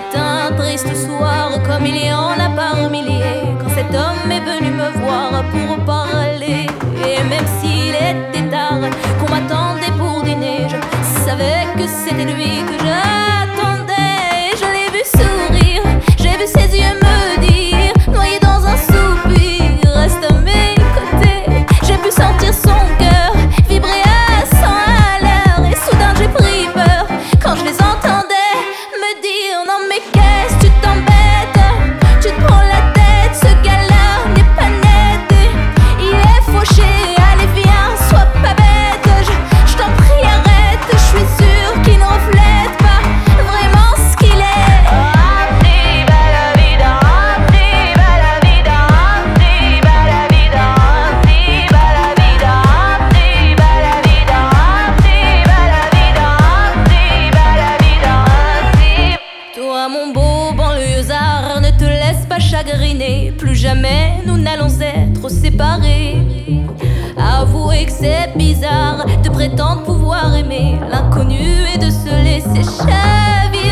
C'est un triste soir comme il y en a par milliers, quand cet homme est venu me voir pour parler. Et même s'il était tard, qu'on m'attendait pour dîner, je savais que c'était lui que j'attendais. Je l'ai vu sourire, j'ai vu ses yeux me dire, noyé dans un soupir, reste à mes côtés. J'ai pu sentir son cœur vibrer à 100 à l'heure, et soudain j'ai pris peur quand je les entendais me dire: non mais qu'est-ce que tu t'embêtes, tu te prends la tête, ce gars-là n'est pas net, il est fauché, allez viens, sois pas bête, je t'en prie arrête, je suis sûre qu'il ne reflète pas vraiment ce qu'il est. Toi mon beau banlieusard, ne te laisse pas chagriner, plus jamais nous n'allons être séparés. Avouez que c'est bizarre de prétendre pouvoir aimer l'inconnu et de se laisser chavirer.